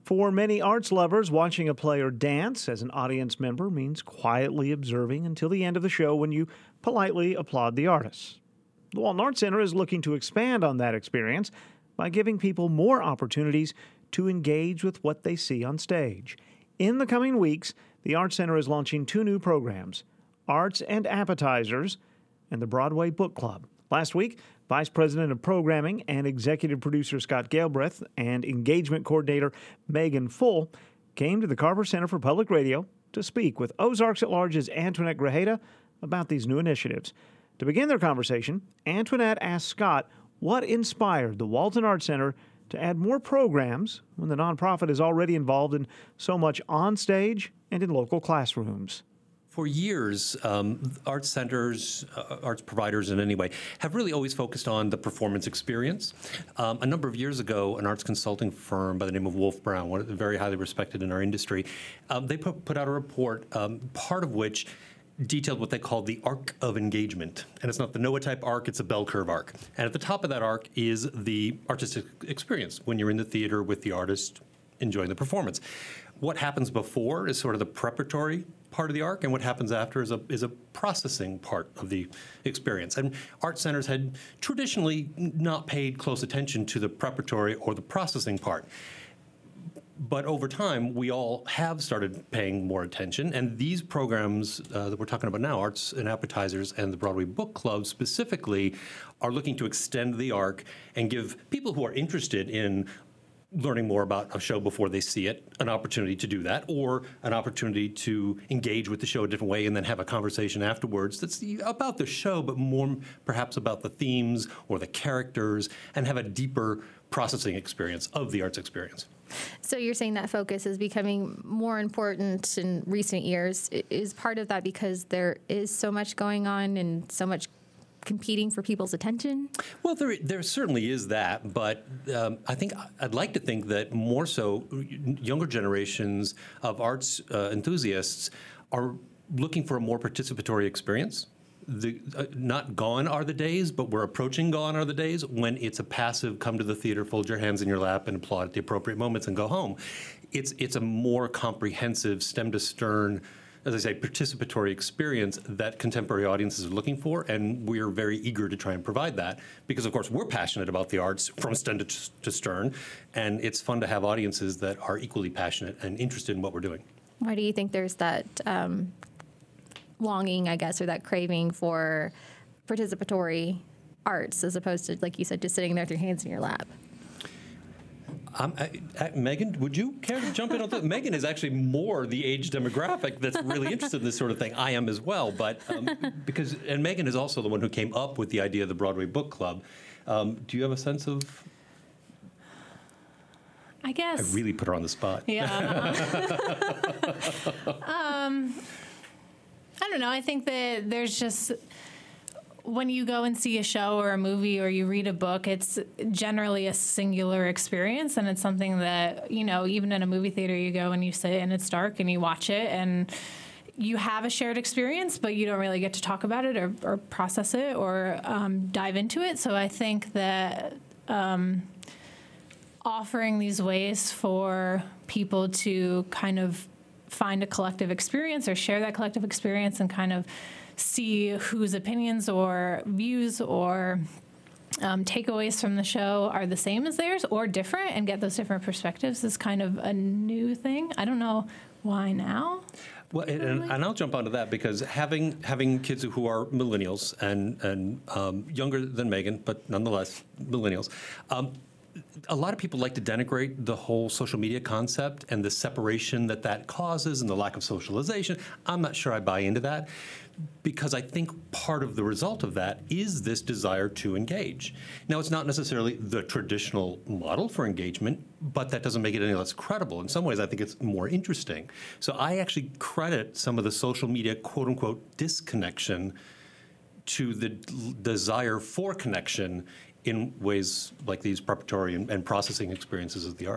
For many arts lovers, watching a player dance as an audience member means quietly observing until the end of the show when you politely applaud the artist. The Walton Arts Center is looking to expand on that experience by giving people more opportunities to engage with what they see on stage. In the coming weeks, the Arts Center is launching 2 new programs, Arts and Appetizers and the Broadway Book Club. Last week, Vice President of Programming and Executive Producer Scott Galbraith and Engagement Coordinator Megan Full came to the Carver Center for Public Radio to speak with Ozarks at Large's Antoinette Grajeda about these new initiatives. To begin their conversation, Antoinette asked Scott what inspired the Walton Arts Center to add more programs when the nonprofit is already involved in so much on stage and in local classrooms. For years, arts centers, arts providers in any way, have really always focused on the performance experience. A number of years ago, an arts consulting firm by the name of Wolf Brown, very highly respected in our industry, they put out a report, part of which detailed what they called the arc of engagement. And it's not the Noah type arc, it's a bell curve arc. And at the top of that arc is the artistic experience, when you're in the theater with the artist enjoying the performance. What happens before is sort of the preparatory part of the arc, and what happens after is a processing part of the experience. And art centers had traditionally not paid close attention to the preparatory or the processing part. But over time, we all have started paying more attention, and these programs that we're talking about now, Arts and Appetizers and the Broadway Book Club specifically, are looking to extend the arc and give people who are interested in learning more about a show before they see it an opportunity to do that, or an opportunity to engage with the show a different way and then have a conversation afterwards that's about the show, but more perhaps about the themes or the characters, and have a deeper processing experience of the arts experience. So you're saying that focus is becoming more important in recent years. Is part of that because there is so much going on and so much competing for people's attention? Well, there certainly is that, but I'd like to think that more so younger generations of arts enthusiasts are looking for a more participatory experience. Not gone are the days, but we're approaching gone are the days when it's a passive come to the theater, fold your hands in your lap, and applaud at the appropriate moments and go home. It's a more comprehensive, stem to stern, as I say, participatory experience that contemporary audiences are looking for, and we're very eager to try and provide that because, of course, we're passionate about the arts from stem to stern, and it's fun to have audiences that are equally passionate and interested in what we're doing. Why do you think there's that longing, I guess, or that craving for participatory arts as opposed to, like you said, just sitting there with your hands in your lap? Megan, would you care to jump in on that? Megan is actually more the age demographic that's really interested in this sort of thing. I am as well, but and Megan is also the one who came up with the idea of the Broadway Book Club. Do you have a sense of? I guess. I really put her on the spot. Yeah. I don't know. I think that there's just, when you go and see a show or a movie or you read a book, it's generally a singular experience, and it's something that, even in a movie theater, you go and you sit and it's dark and you watch it and you have a shared experience, but you don't really get to talk about it or process it or dive into it. So I think that offering these ways for people to kind of find a collective experience or share that collective experience and kind of see whose opinions or views or takeaways from the show are the same as theirs or different, and get those different perspectives is kind of a new thing. I don't know why now. Well, and I'll jump onto that because having kids who are millennials and younger than Megan, but nonetheless millennials, a lot of people like to denigrate the whole social media concept and the separation that causes and the lack of socialization. I'm not sure I buy into that because I think part of the result of that is this desire to engage. Now, it's not necessarily the traditional model for engagement, but that doesn't make it any less credible. In some ways, I think it's more interesting. So I actually credit some of the social media quote-unquote disconnection to the desire for connection in ways like these preparatory and processing experiences of the arts.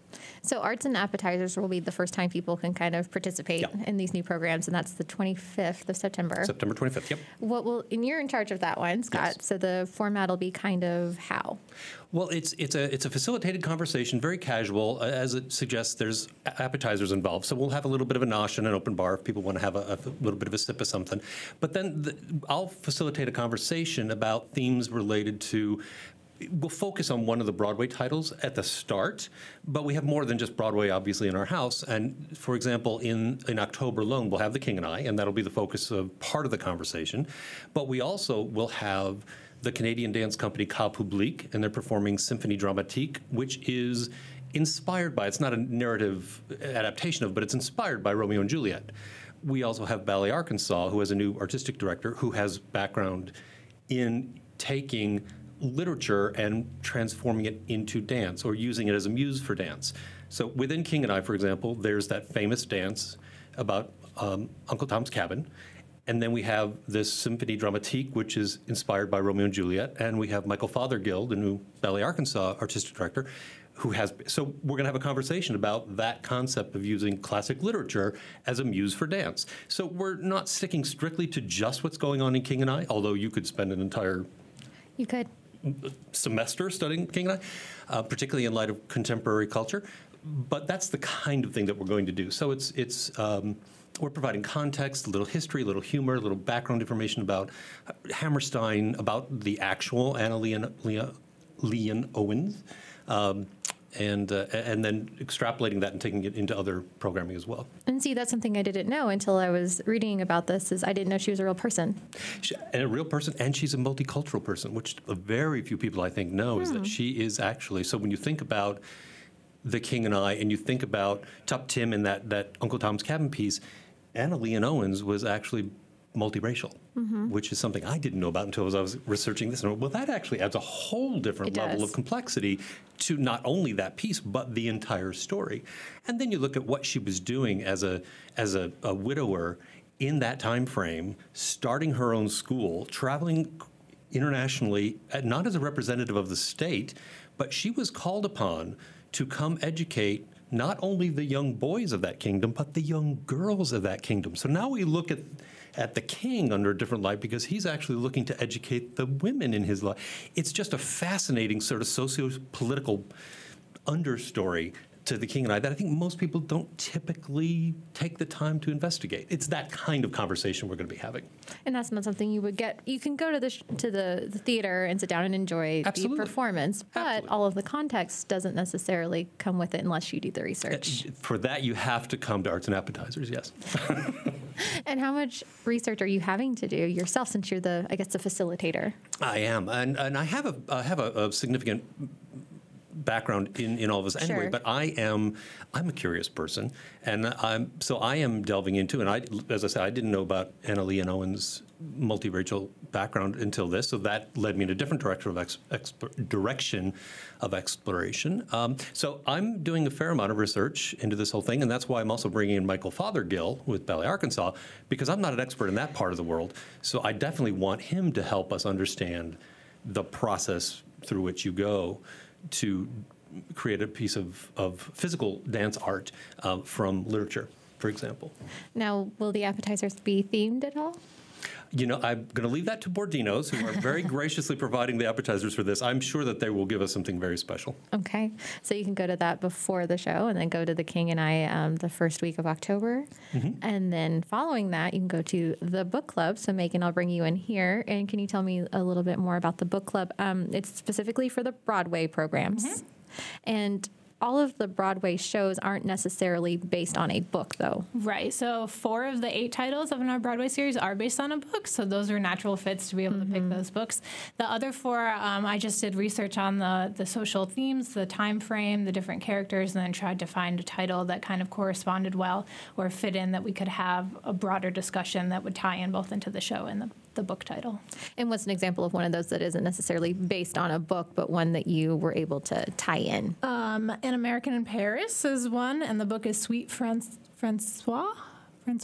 So Arts and Appetizers will be the first time people can kind of participate in these new programs, and that's the 25th of September. September 25th, yep. And you're in charge of that one, Scott, Yes. so the format will be kind of how? Well, it's a facilitated conversation, very casual. As it suggests, there's appetizers involved. So we'll have a little bit of a nosh and an open bar if people want to have a little bit of a sip of something. But then I'll facilitate a conversation about themes related to. We'll focus on one of the Broadway titles at the start, but we have more than just Broadway, obviously, in our house. And for example, in October alone, we'll have The King and I, and that'll be the focus of part of the conversation. But we also will have the Canadian dance company Cas Public, and they're performing Symphonie Dramatique, which is inspired by, it's not a narrative adaptation of, but it's inspired by Romeo and Juliet. We also have Ballet Arkansas, who has a new artistic director who has background in taking literature and transforming it into dance or using it as a muse for dance. So within King and I, for example, there's that famous dance about Uncle Tom's Cabin. And then we have this Symphonie Dramatique, which is inspired by Romeo and Juliet. And we have Michael Fothergill, the new Ballet Arkansas artistic director, who has. So we're going to have a conversation about that concept of using classic literature as a muse for dance. So we're not sticking strictly to just what's going on in King and I, although you could spend an entire You could. semester studying King and I, particularly in light of contemporary culture. But that's the kind of thing that we're going to do. So it's we're providing context, a little history, a little humor, a little background information about Hammerstein, about the actual Anna Leon Owens, and then extrapolating that and taking it into other programming as well. And see, that's something I didn't know until I was reading about this, is I didn't know she was a real person. And a real person, and she's a multicultural person, which very few people, I think, know, is that she is actually. So when you think about The King and I, and you think about Tup Tim and that Uncle Tom's Cabin piece, Anna Leon Owens was actually multiracial, which is something I didn't know about until I was researching this. And well, that actually adds a whole different level of complexity to not only that piece, but the entire story. And then you look at what she was doing as a widower in that time frame, starting her own school, traveling internationally, not as a representative of the state, but she was called upon to come educate not only the young boys of that kingdom, but the young girls of that kingdom. So now we look at the king under a different light because he's actually looking to educate the women in his life. It's just a fascinating sort of socio-political understory to The King and I that I think most people don't typically take the time to investigate. It's that kind of conversation we're going to be having. And that's not something you would get. You can go to the theater and sit down and enjoy the performance, but all of the context doesn't necessarily come with it unless you do the research. For that, you have to come to Arts and Appetizers, yes. And how much research are you having to do yourself, since you're the facilitator? I am, and I have a significant background in all of this anyway, but I'm a curious person, and I am delving into, and as I said, I didn't know about Anna Leon Owens' multiracial background until this, so that led me in a different direction of exploration. So I'm doing a fair amount of research into this whole thing, and that's why I'm also bringing in Michael Fothergill with Ballet Arkansas, because I'm not an expert in that part of the world, so I definitely want him to help us understand the process through which you go to create a piece of physical dance art from literature, for example. Now, will the appetizers be themed at all? You know, I'm going to leave that to Bordinos, who are very graciously providing the appetizers for this. I'm sure that they will give us something very special. Okay. So you can go to that before the show and then go to The King and I the first week of October. And then following that, you can go to the book club. So Megan, I'll bring you in here. And can you tell me a little bit more about the book club? It's specifically for the Broadway programs. And all of the Broadway shows aren't necessarily based on a book, though. Right. So 4 of the 8 titles of our Broadway series are based on a book. So those are natural fits to be able to pick those books. The other 4, I just did research on the social themes, the time frame, the different characters, and then tried to find a title that kind of corresponded well or fit in, that we could have a broader discussion that would tie in both into the show and the book title. And what's an example of one of those that isn't necessarily based on a book, but one that you were able to tie in? An American in Paris is one, and the book is Sweet Francois.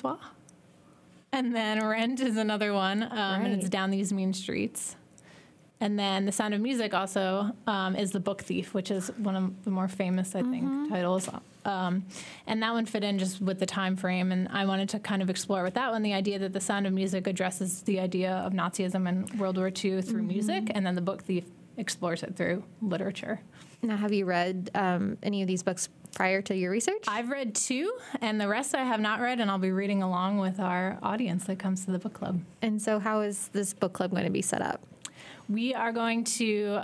And then Rent is another one, and it's Down These Mean Streets. And then The Sound of Music also is The Book Thief, which is one of the more famous, I think, titles. And that one fit in just with the time frame. And I wanted to kind of explore with that one the idea that The Sound of Music addresses the idea of Nazism and World War II through music, and then The Book Thief explores it through literature. Now, have you read any of these books prior to your research? I've read 2, and the rest I have not read, and I'll be reading along with our audience that comes to the book club. And so how is this book club going to be set up? We are going to,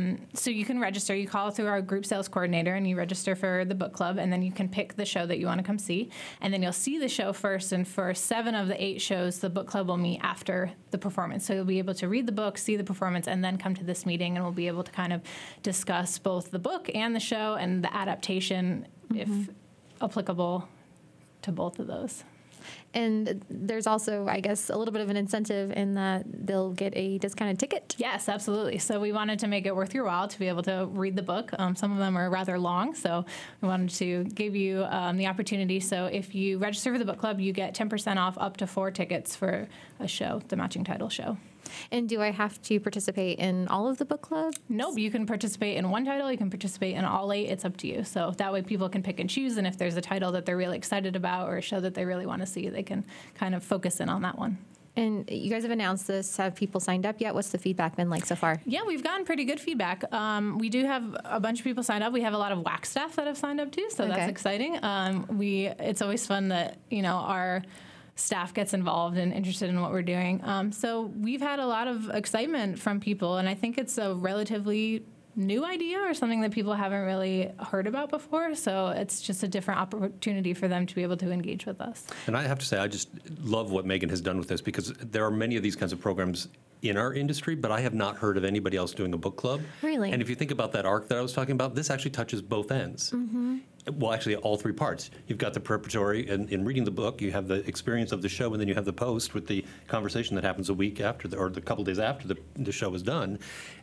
so you can register. You call through our group sales coordinator and you register for the book club, and then you can pick the show that you want to come see. And then you'll see the show first, and for 7 of the 8 shows, the book club will meet after the performance. So you'll be able to read the book, see the performance, and then come to this meeting, and we'll be able to kind of discuss both the book and the show and the adaptation, if applicable to both of those. And there's also, I guess, a little bit of an incentive in that they'll get a discounted ticket. Yes, absolutely. So we wanted to make it worth your while to be able to read the book. Some of them are rather long, so we wanted to give you the opportunity. So if you register for the book club, you get 10% off up to 4 tickets for a show, the matching title show. And do I have to participate in all of the book club? Nope, you can participate in one title, you can participate in all 8, it's up to you. So that way people can pick and choose, and if there's a title that they're really excited about or a show that they really want to see, they can kind of focus in on that one. And you guys have announced this. Have people signed up yet? What's the feedback been like so far? Yeah, we've gotten pretty good feedback. We do have a bunch of people signed up. We have a lot of WAC staff that have signed up too, so that's exciting. It's always fun that, our staff gets involved and interested in what we're doing. So we've had a lot of excitement from people, and I think it's a relatively new idea or something that people haven't really heard about before. So it's just a different opportunity for them to be able to engage with us. And I have to say, I just love what Megan has done with this, because there are many of these kinds of programs in our industry, but I have not heard of anybody else doing a book club. Really? And if you think about that arc that I was talking about, this actually touches both ends. Well, actually, all 3 parts. You've got the preparatory in reading the book, you have the experience of the show, and then you have the post with the conversation that happens a week after, or the couple days after the show is done.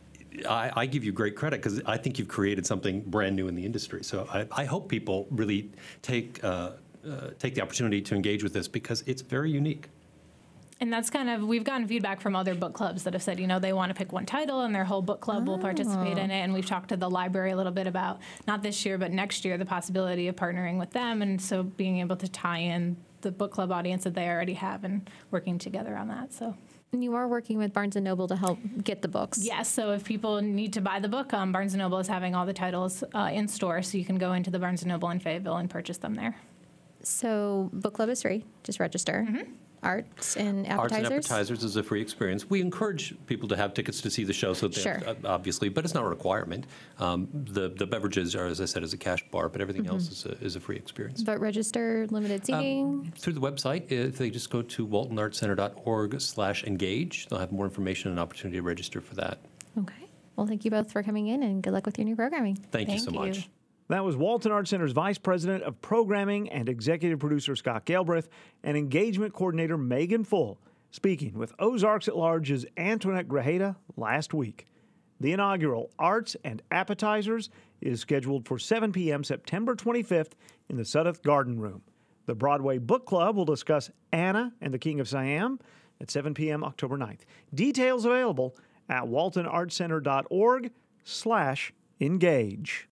I give you great credit, because I think you've created something brand new in the industry. So I hope people really take the opportunity to engage with this, because it's very unique. And that's we've gotten feedback from other book clubs that have said, they want to pick one title and their whole book club will participate in it. And we've talked to the library a little bit about, not this year, but next year, the possibility of partnering with them. And so being able to tie in the book club audience that they already have and working together on that. So. And you are working with Barnes & Noble to help get the books. Yes, so if people need to buy the book, Barnes & Noble is having all the titles in store, so you can go into the Barnes & Noble in Fayetteville and purchase them there. So book club is free, just register. Arts and Appetizers? Arts and Appetizers is a free experience. We encourage people to have tickets to see the show, so obviously, but it's not a requirement. The beverages are, as I said, is a cash bar, but everything else is a free experience. But register, limited seating? Through the website, if they just go to waltonartscenter.org/engage, they'll have more information and opportunity to register for that. Okay. Well, thank you both for coming in, and good luck with your new programming. Thank you so much. That was Walton Arts Center's Vice President of Programming and Executive Producer Scott Galbraith and Engagement Coordinator Megan Full speaking with Ozarks at Large's Antoinette Grajeda last week. The inaugural Arts and Appetizers is scheduled for 7 p.m. September 25th in the Sudduth Garden Room. The Broadway Book Club will discuss Anna and the King of Siam at 7 p.m. October 9th. Details available at waltonartscenter.org/engage.